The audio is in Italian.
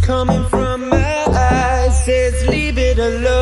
coming from my eyes says leave it alone.